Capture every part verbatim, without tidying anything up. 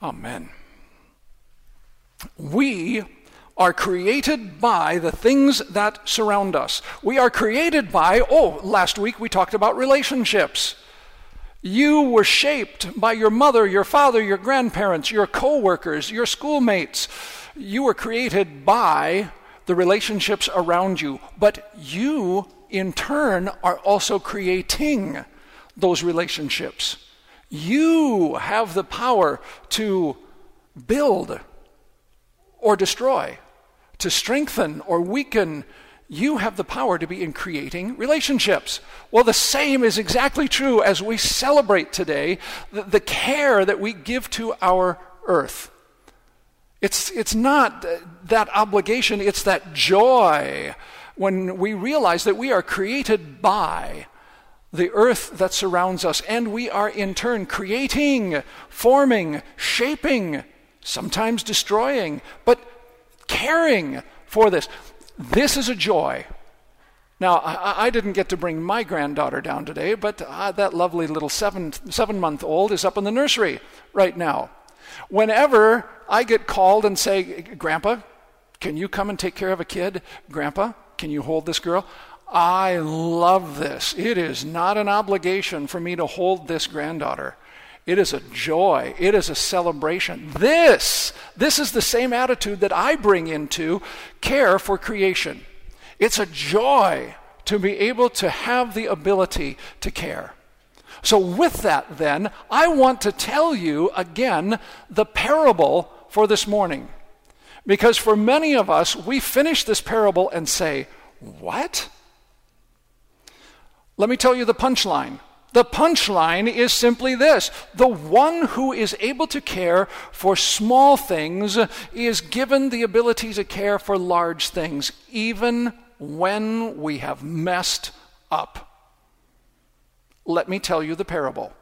Amen. We are created by the things that surround us. We are created by, oh, last week we talked about relationships. You were shaped by your mother, your father, your grandparents, your co-workers, your schoolmates. You were created by the relationships around you. But you, in turn, are also creating those relationships. You have the power to build or destroy, to strengthen or weaken. You have the power to be in creating relationships. Well, the same is exactly true as we celebrate today the, the care that we give to our earth. It's, it's not that obligation, it's that joy when we realize that we are created by the earth that surrounds us, and we are in turn creating, forming, shaping, sometimes destroying, but caring for this. This is a joy. Now, I, I didn't get to bring my granddaughter down today, but uh, that lovely little seven, seven-month-old is up in the nursery right now. Whenever I get called and say, Grandpa, can you come and take care of a kid? Grandpa, can you hold this girl? I love this. It is not an obligation for me to hold this granddaughter. It is a joy. It is a celebration. This, this is the same attitude that I bring into care for creation. It's a joy to be able to have the ability to care. So with that then, I want to tell you again the parable for this morning. Because for many of us, we finish this parable and say, what? Let me tell you the punchline. The punchline is simply this: the one who is able to care for small things is given the ability to care for large things, even when we have messed up. Let me tell you the parable.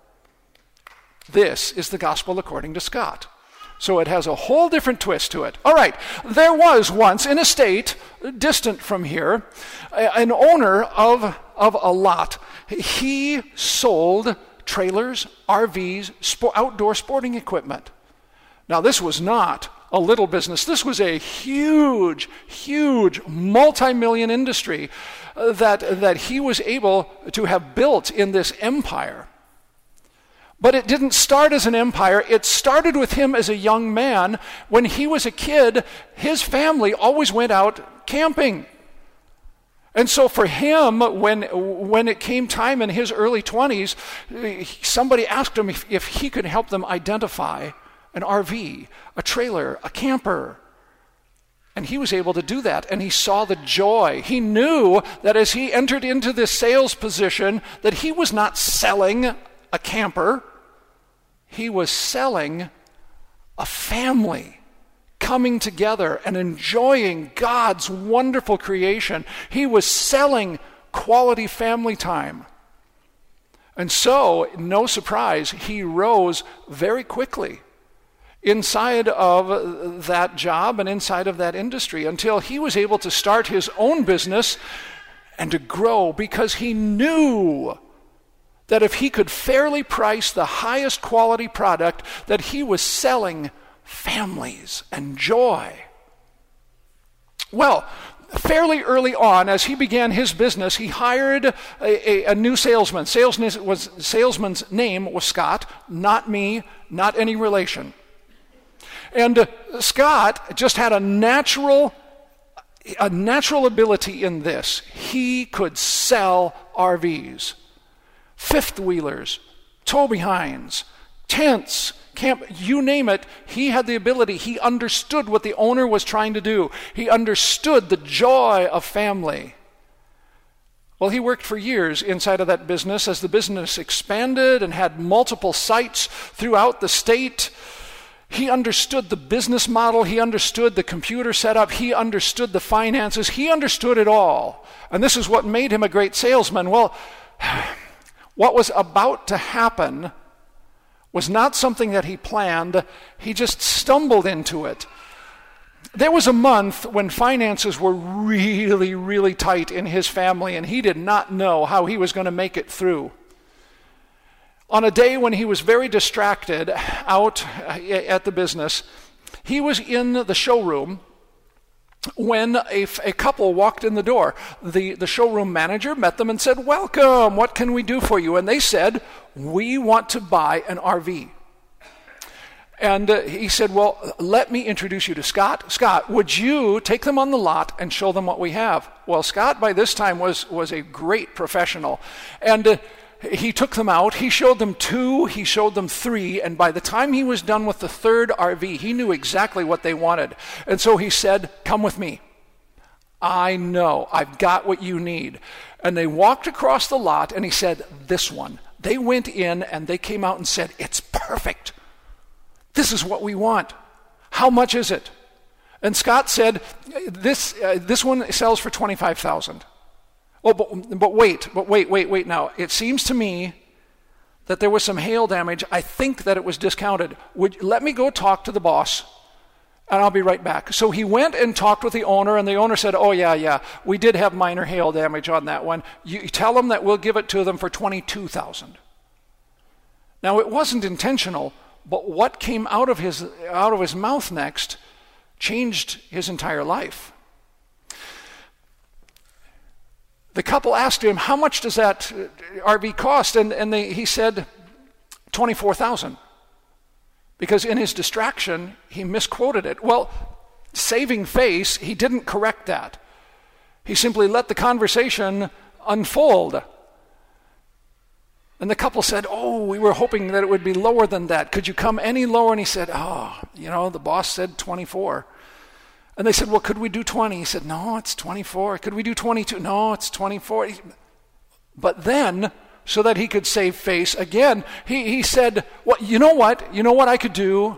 This is the gospel according to Scott. So it has a whole different twist to it. All right, there was once in a state distant from here, an owner of, of a lot. He sold trailers, R Vs, sport, outdoor sporting equipment. Now this was not a little business. This was a huge, huge, multi-million industry that, that he was able to have built in this empire. But it didn't start as an empire. It started with him as a young man. When he was a kid, his family always went out camping. And so for him, when when it came time in his early twenties, somebody asked him if, if he could help them identify an R V, a trailer, a camper. And he was able to do that, and he saw the joy. He knew that as he entered into this sales position, that he was not selling a camper. He was selling a family coming together and enjoying God's wonderful creation. He was selling quality family time. And so, no surprise, he rose very quickly inside of that job and inside of that industry until he was able to start his own business and to grow, because he knew that if he could fairly price the highest quality product, that he was selling families and joy. Well, fairly early on, as he began his business, he hired a, a, a new salesman. Salesman was, salesman's name was Scott, not me, not any relation. And uh, Scott just had a natural, a natural ability in this. He could sell R Vs. Fifth wheelers, tow behinds, tents, camp, you name it. He had the ability. He understood what the owner was trying to do. He understood the joy of family. Well, he worked for years inside of that business as the business expanded and had multiple sites throughout the state. He understood the business model. He understood the computer setup. He understood the finances. He understood it all. And this is what made him a great salesman. Well, what was about to happen was not something that he planned. He just stumbled into it. There was a month when finances were really, really tight in his family, and he did not know how he was going to make it through. On a day when he was very distracted out at the business, he was in the showroom when a, a couple walked in the door. The, the showroom manager met them and said, "Welcome, what can we do for you?" And they said, "We want to buy an R V." And uh, he said, "Well, let me introduce you to Scott. Scott, would you take them on the lot and show them what we have?" Well, Scott by this time was, was a great professional. And uh, he took them out, he showed them two, he showed them three, and by the time he was done with the third R V, he knew exactly what they wanted. And so he said, "Come with me. I know, I've got what you need." And they walked across the lot, and he said, "This one." They went in, and they came out and said, "It's perfect. This is what we want. How much is it?" And Scott said, this uh, this one sells for twenty-five thousand dollars. Oh, but, but wait, but wait, wait, wait now. It seems to me that there was some hail damage. I think that it was discounted. Would let me go talk to the boss, and I'll be right back. So he went and talked with the owner, and the owner said, "Oh, yeah, yeah, we did have minor hail damage on that one. You tell them that we'll give it to them for twenty-two thousand dollars. Now, it wasn't intentional, but what came out of his out of his mouth next changed his entire life. The couple asked him, "How much does that R V cost?" And, and they, he said, twenty-four thousand dollars. Because in his distraction, he misquoted it. Well, saving face, he didn't correct that. He simply let the conversation unfold. And the couple said, "Oh, we were hoping that it would be lower than that. Could you come any lower?" And he said, "Oh, you know, the boss said twenty-four. And they said, "Well, could we do twenty? He said, "No, it's twenty-four. Could we do twenty-two? "No, it's twenty-four. But then, so that he could save face again, he, he said, "Well, you know what? You know what I could do?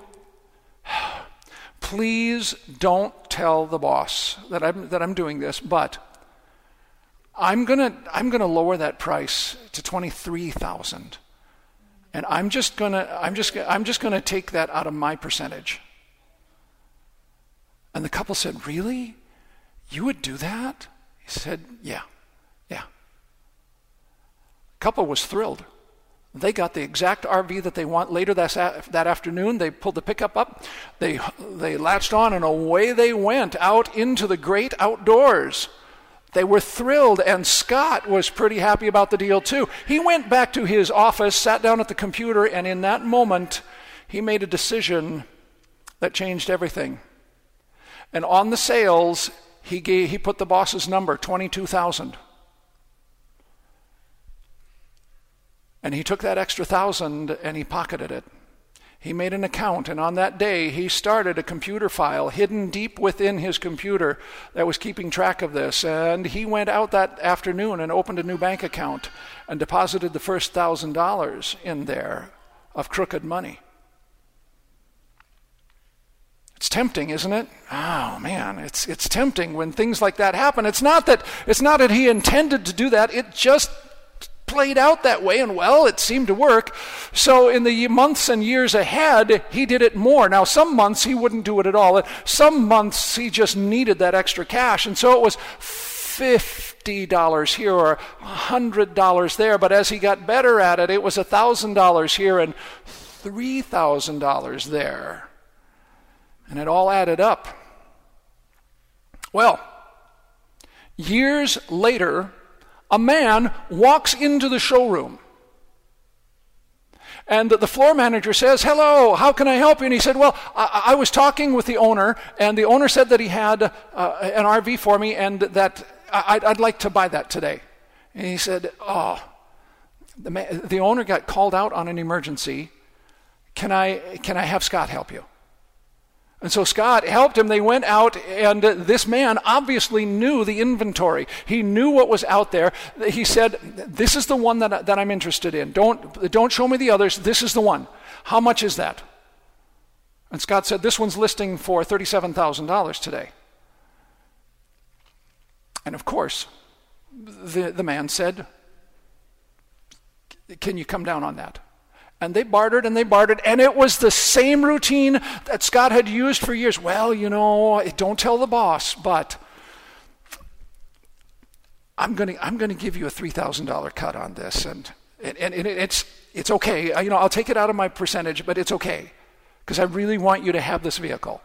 Please don't tell the boss that I'm that I'm doing this, but I'm gonna I'm gonna lower that price to twenty-three thousand, and I'm just gonna I'm just I'm just gonna take that out of my percentage." And the couple said, "Really? You would do that?" He said, "Yeah, yeah." The couple was thrilled. They got the exact R V that they want. Later that, that afternoon, they pulled the pickup up, they, they latched on, and away they went out into the great outdoors. They were thrilled, and Scott was pretty happy about the deal too. He went back to his office, sat down at the computer, and in that moment, he made a decision that changed everything. And on the sales, he gave, he put the boss's number, twenty-two thousand. And he took that extra thousand and he pocketed it. He made an account, and on that day, he started a computer file hidden deep within his computer that was keeping track of this. And he went out that afternoon and opened a new bank account and deposited the first thousand dollars in there of crooked money. It's tempting, isn't it? Oh man, it's it's tempting when things like that happen. It's not that it's not that he intended to do that. It just played out that way, and well, it seemed to work. So in the months and years ahead, he did it more. Now, some months he wouldn't do it at all. Some months he just needed that extra cash, and so it was fifty dollars here or one hundred dollars there. But as he got better at it, it was one thousand dollars here and three thousand dollars there. And it all added up. Well, years later, a man walks into the showroom. And the floor manager says, "Hello, how can I help you?" And he said, "Well, I, I was talking with the owner, and the owner said that he had uh, an R V for me, and that I'd, I'd like to buy that today." And he said, "Oh, the, man, the owner got called out on an emergency. Can I, can I have Scott help you?" And so Scott helped him. They went out, and this man obviously knew the inventory. He knew what was out there. He said, "This is the one that, that I'm interested in. Don't, don't show me the others. This is the one. How much is that?" And Scott said, "This one's listing for thirty-seven thousand dollars today." And of course, the, the man said, "Can you come down on that?" And they bartered and they bartered, and it was the same routine that Scott had used for years. "Well, you know, don't tell the boss, but I'm going to I'm going to give you a three thousand dollars cut on this." And, and, and it's it's okay. I, you know, I'll take it out of my percentage, but it's okay because I really want you to have this vehicle.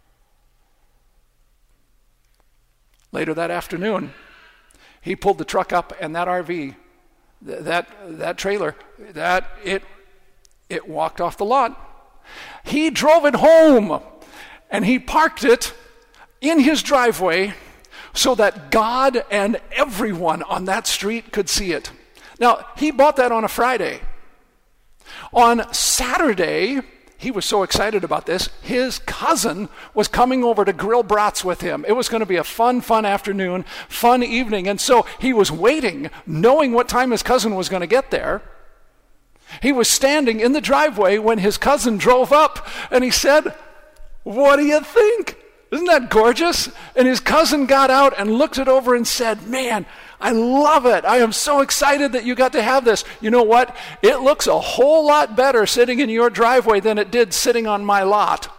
Later that afternoon, he pulled the truck up, and that R V, that that trailer, that it it walked off the lot. He drove it home, and he parked it in his driveway so that God and everyone on that street could see it. Now, he bought that on a Friday. On Saturday, he was so excited about this, his cousin was coming over to grill brats with him. It was going to be a fun, fun afternoon, fun evening. And so he was waiting, knowing what time his cousin was going to get there. He was standing in the driveway when his cousin drove up, and he said, "What do you think? Isn't that gorgeous?" And his cousin got out and looked it over and said, "Man, I love it. I am so excited that you got to have this. You know what? It looks a whole lot better sitting in your driveway than it did sitting on my lot."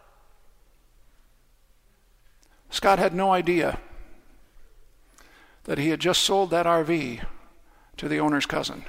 Scott had no idea that he had just sold that R V to the owner's cousin.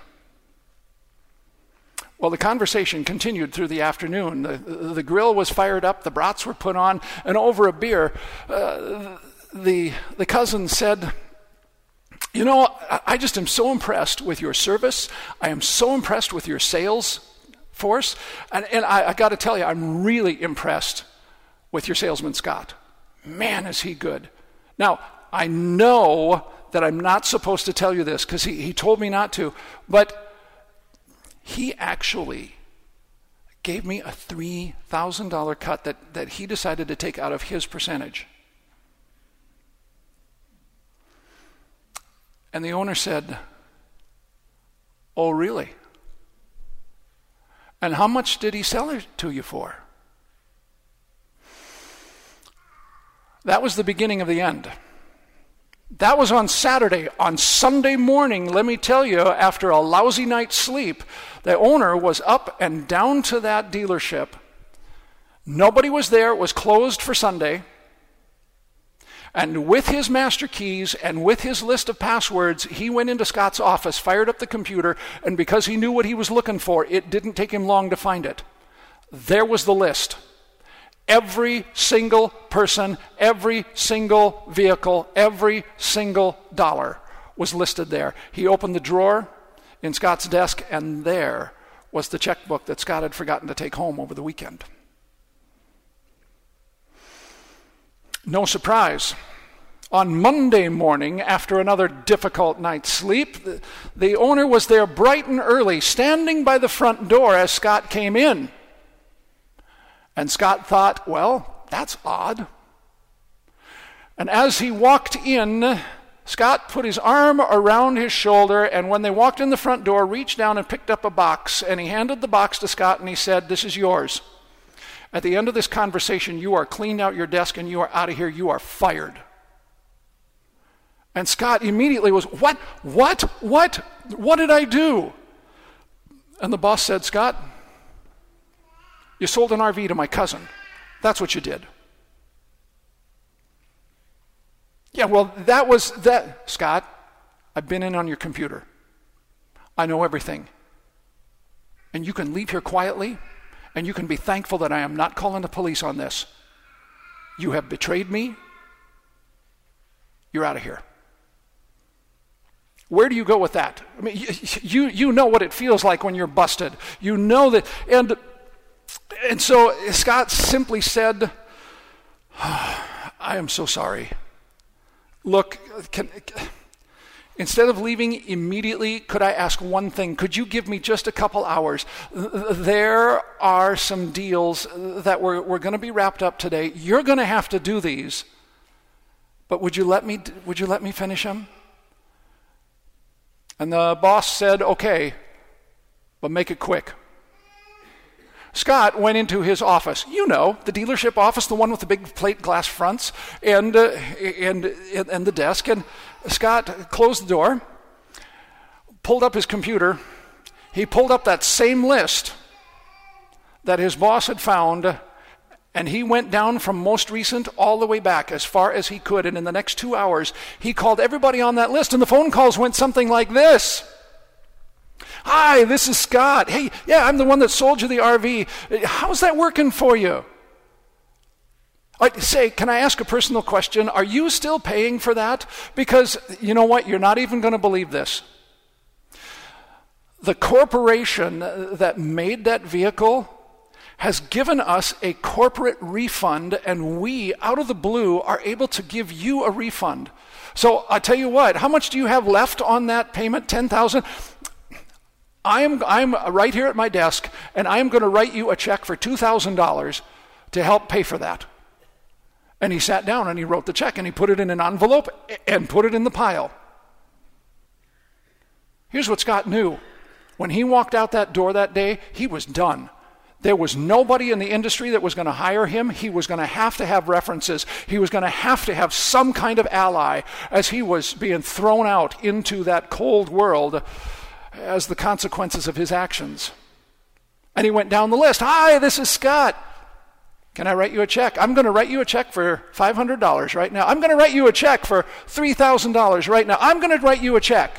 Well, the conversation continued through the afternoon. The, the grill was fired up, the brats were put on, and over a beer, uh, the, the cousin said, "You know, I just am so impressed with your service. I am so impressed with your sales force. And, and I, I got to tell you, I'm really impressed with your salesman, Scott. Man, is he good." Now, I know that I'm not supposed to tell you this because he, he told me not to, but he actually gave me a three thousand dollars cut that, that he decided to take out of his percentage. And the owner said, "Oh, really? And how much did he sell it to you for?" That was the beginning of the end. That was on Saturday. On Sunday morning, let me tell you, after a lousy night's sleep, the owner was up and down to that dealership. Nobody was there. It was closed for Sunday. And with his master keys and with his list of passwords, he went into Scott's office, fired up the computer, and because he knew what he was looking for, it didn't take him long to find it. There was the list. Every single person, every single vehicle, every single dollar was listed there. He opened the drawer in Scott's desk, and there was the checkbook that Scott had forgotten to take home over the weekend. No surprise. On Monday morning, after another difficult night's sleep, the, the owner was there bright and early, standing by the front door as Scott came in. And Scott thought, well, that's odd. And as he walked in, Scott put his arm around his shoulder, and when they walked in the front door, reached down and picked up a box, and he handed the box to Scott, and he said, "This is yours. At the end of this conversation, you are cleaned out your desk, and you are out of here. You are fired." And Scott immediately was, what, what, what, what did I do? And the boss said, "Scott, you sold an R V to my cousin. That's what you did." "Yeah, well, that was that." "Scott, I've been in on your computer. I know everything. And you can leave here quietly, and you can be thankful that I am not calling the police on this. You have betrayed me. You're out of here." Where do you go with that? I mean, you, you, you know what it feels like when you're busted. You know that, and And so Scott simply said, "I am so sorry. Look, can, instead of leaving immediately, could I ask one thing? Could you give me just a couple hours? There are some deals that we're, we're going to be wrapped up today. You're going to have to do these, but would you let me, would you let me finish them?" And the boss said, "Okay, but make it quick." Scott went into his office, you know, the dealership office, the one with the big plate glass fronts and, uh, and, and the desk. And Scott closed the door, pulled up his computer. He pulled up that same list that his boss had found, and he went down from most recent all the way back as far as he could. And in the next two hours, he called everybody on that list, and the phone calls went something like this. Hi, this is Scott. Hey, yeah, I'm the one that sold you the R V. How's that working for you? I say, can I ask a personal question? Are you still paying for that? Because you know what? You're not even going to believe this. The corporation that made that vehicle has given us a corporate refund, and we, out of the blue, are able to give you a refund. So I tell you what, how much do you have left on that payment? ten thousand dollars? I'm, I'm right here at my desk, and I am going to write you a check for two thousand dollars to help pay for that. And he sat down and he wrote the check and he put it in an envelope and put it in the pile. Here's what Scott knew. When he walked out that door that day, he was done. There was nobody in the industry that was going to hire him. He was going to have to have references. He was going to have to have some kind of ally as he was being thrown out into that cold world as the consequences of his actions. And he went down the list. Hi, this is Scott. Can I write you a check? I'm going to write you a check for five hundred dollars right now. I'm going to write you a check for three thousand dollars right now. I'm going to write you a check.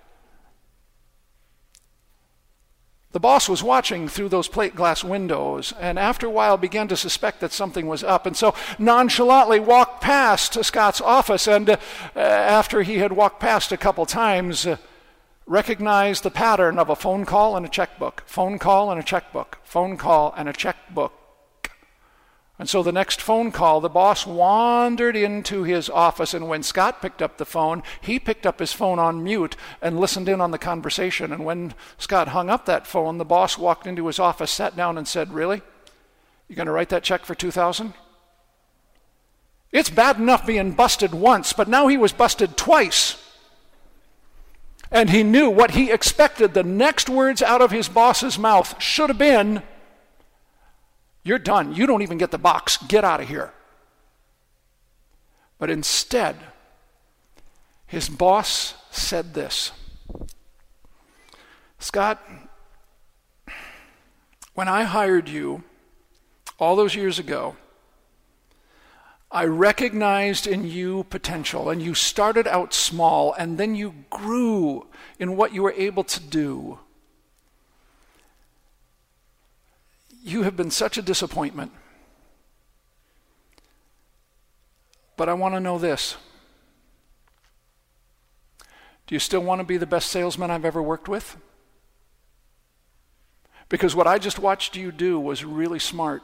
The boss was watching through those plate glass windows, and after a while began to suspect that something was up, and so nonchalantly walked past Scott's office, and uh, after he had walked past a couple times, uh, recognized the pattern of a phone call and a checkbook, phone call and a checkbook, phone call and a checkbook. And so the next phone call, the boss wandered into his office, and when Scott picked up the phone, he picked up his phone on mute and listened in on the conversation. And when Scott hung up that phone, the boss walked into his office, sat down and said, "Really? You're going to write that check for two thousand dollars? It's bad enough being busted once, but now he was busted twice. And he knew what he expected. The next words out of his boss's mouth should have been, "You're done. You don't even get the box. Get out of here." But instead, his boss said this, "Scott, when I hired you all those years ago, I recognized in you potential, and you started out small, and then you grew in what you were able to do. You have been such a disappointment. But I want to know this. Do you still want to be the best salesman I've ever worked with? Because what I just watched you do was really smart.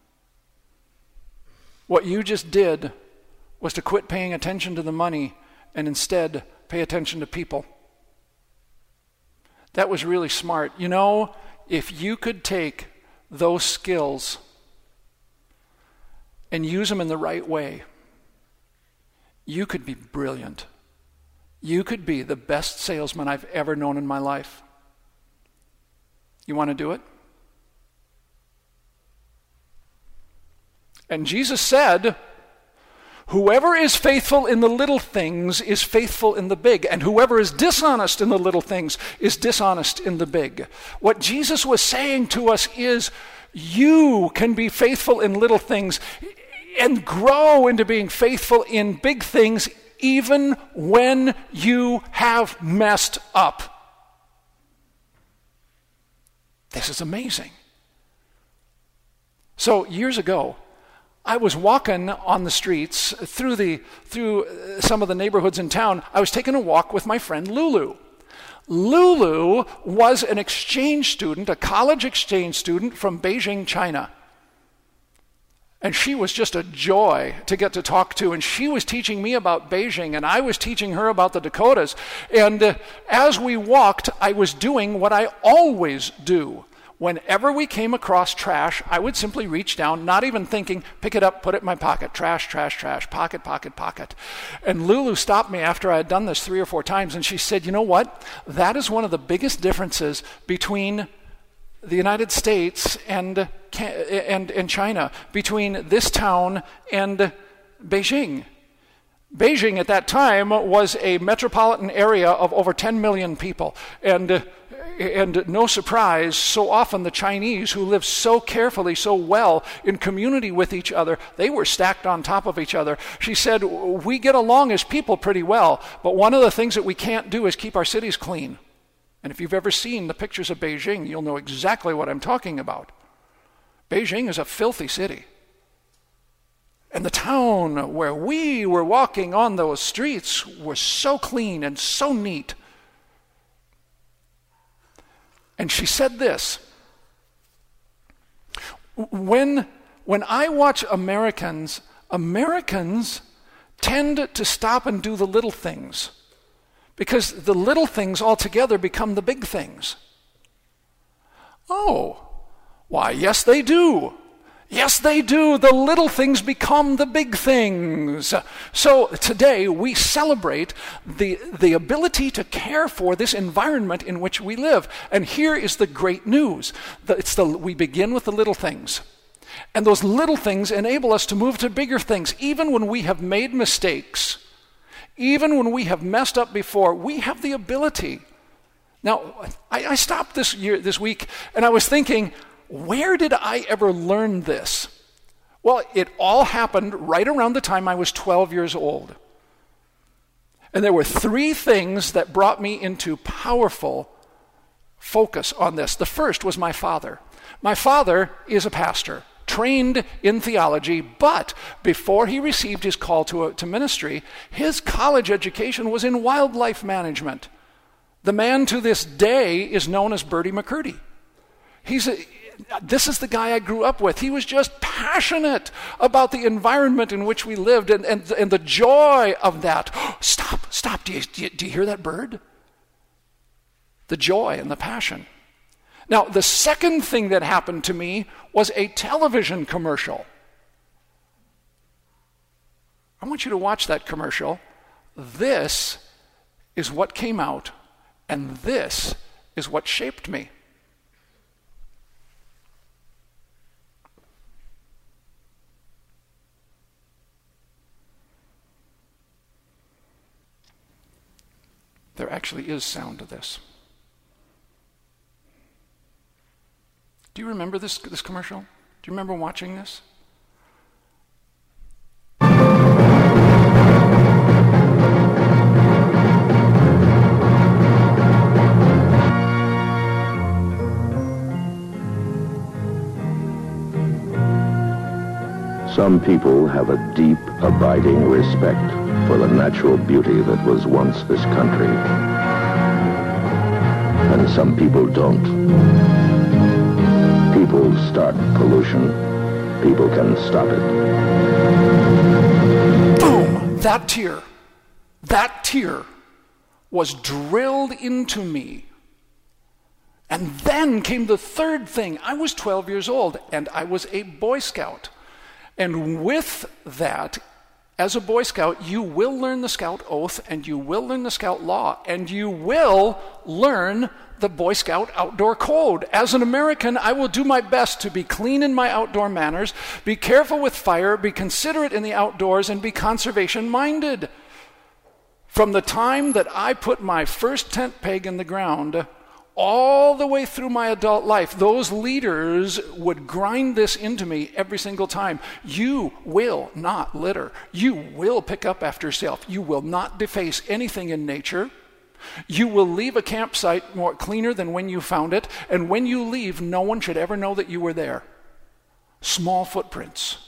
What you just did was to quit paying attention to the money and instead pay attention to people. That was really smart. You know, if you could take those skills and use them in the right way, you could be brilliant. You could be the best salesman I've ever known in my life. You want to do it? And Jesus said, whoever is faithful in the little things is faithful in the big, and whoever is dishonest in the little things is dishonest in the big. What Jesus was saying to us is, you can be faithful in little things and grow into being faithful in big things even when you have messed up. This is amazing. So years ago, I was walking on the streets through the through some of the neighborhoods in town. I was taking a walk with my friend Lulu. Lulu was an exchange student, a college exchange student from Beijing, China. And she was just a joy to get to talk to. And she was teaching me about Beijing, and I was teaching her about the Dakotas. And uh, as we walked, I was doing what I always do. Whenever we came across trash, I would simply reach down, not even thinking, pick it up, put it in my pocket, trash, trash, trash, pocket, pocket, pocket. And Lulu stopped me after I had done this three or four times, and she said, you know what? That is one of the biggest differences between the United States and, and, and China, between this town and Beijing. Beijing at that time was a metropolitan area of over ten million people. And And no surprise, so often the Chinese, who live so carefully, so well in community with each other, they were stacked on top of each other. She said, we get along as people pretty well, but one of the things that we can't do is keep our cities clean. And if you've ever seen the pictures of Beijing, you'll know exactly what I'm talking about. Beijing is a filthy city. And the town where we were walking on those streets was so clean and so neat. And she said this, when, when I watch Americans, Americans tend to stop and do the little things because the little things altogether become the big things. Oh, why, yes they do. Yes, they do. The little things become the big things. So today we celebrate the, the ability to care for this environment in which we live. And here is the great news. It's the, we begin with the little things. And those little things enable us to move to bigger things. Even when we have made mistakes, even when we have messed up before, we have the ability. Now, I, I stopped this year, this week, and I was thinking, where did I ever learn this? Well, it all happened right around the time I was twelve years old. And there were three things that brought me into powerful focus on this. The first was my father. My father is a pastor, trained in theology, but before he received his call to, a, to ministry, his college education was in wildlife management. The man to this day is known as Bertie McCurdy. He's a, this is the guy I grew up with. He was just passionate about the environment in which we lived and, and, and the joy of that. Stop, stop. Do you, do, you, do you hear that bird? The joy and the passion. Now, the second thing that happened to me was a television commercial. I want you to watch that commercial. This is what came out, and this is what shaped me. There actually is sound to this. Do you remember this, this commercial? Do you remember watching this? Some people have a deep, abiding respect for the natural beauty that was once this country. And some people don't. People start pollution. People can stop it. Boom! That tear, that tear was drilled into me. And then came the third thing. I was twelve years old, and I was a Boy Scout. And with that, as a Boy Scout, you will learn the Scout Oath, and you will learn the Scout Law, and you will learn the Boy Scout Outdoor Code. As an American, I will do my best to be clean in my outdoor manners, be careful with fire, be considerate in the outdoors, and be conservation-minded. From the time that I put my first tent peg in the ground, all the way through my adult life, those leaders would grind this into me every single time. You will not litter. You will pick up after yourself. You will not deface anything in nature. You will leave a campsite more cleaner than when you found it. And when you leave, no one should ever know that you were there. Small footprints.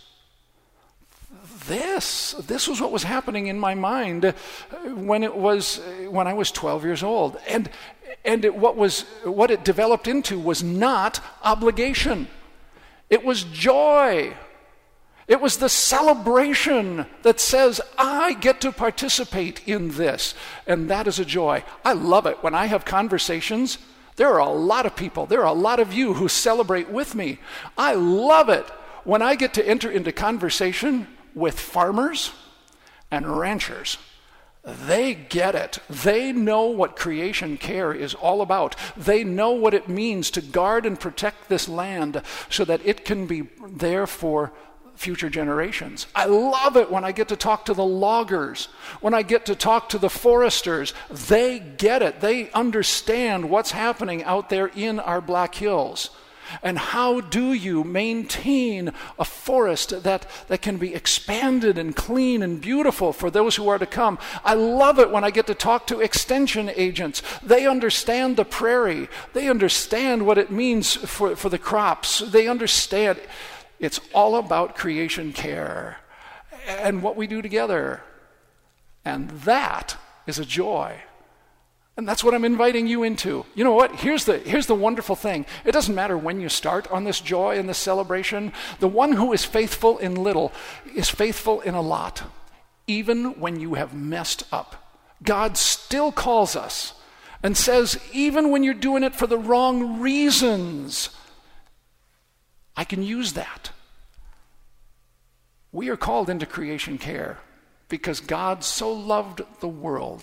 This, this was what was happening in my mind when it was, when I was twelve years old. And And it, what was what it developed into was not obligation. It was joy. It was the celebration that says, I get to participate in this. And that is a joy. I love it. When I have conversations, there are a lot of people, there are a lot of you who celebrate with me. I love it when I get to enter into conversation with farmers and ranchers. They get it. They know what creation care is all about. They know what it means to guard and protect this land so that it can be there for future generations. I love it when I get to talk to the loggers, when I get to talk to the foresters. They get it. They understand what's happening out there in our Black Hills. And how do you maintain a forest that, that can be expanded and clean and beautiful for those who are to come? I love it when I get to talk to extension agents. They understand the prairie. They understand what it means for, for the crops. They understand. It's all about creation care and what we do together. And that is a joy. And that's what I'm inviting you into. You know what? Here's the, here's the wonderful thing. It doesn't matter when you start on this joy and this celebration. The one who is faithful in little is faithful in a lot, even when you have messed up. God still calls us and says, even when you're doing it for the wrong reasons, I can use that. We are called into creation care because God so loved the world.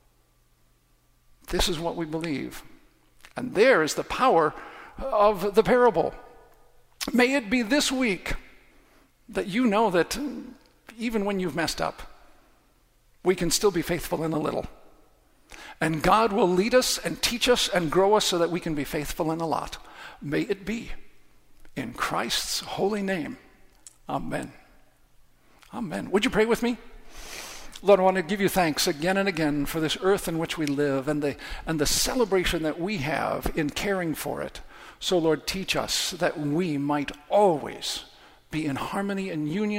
This is what we believe. And there is the power of the parable. May it be this week that you know that even when you've messed up, we can still be faithful in a little. And God will lead us and teach us and grow us so that we can be faithful in a lot. May it be. In Christ's holy name. Amen. Amen. Would you pray with me? Lord, I want to give you thanks again and again for this earth in which we live and the, and the celebration that we have in caring for it. So, Lord, teach us that we might always be in harmony and union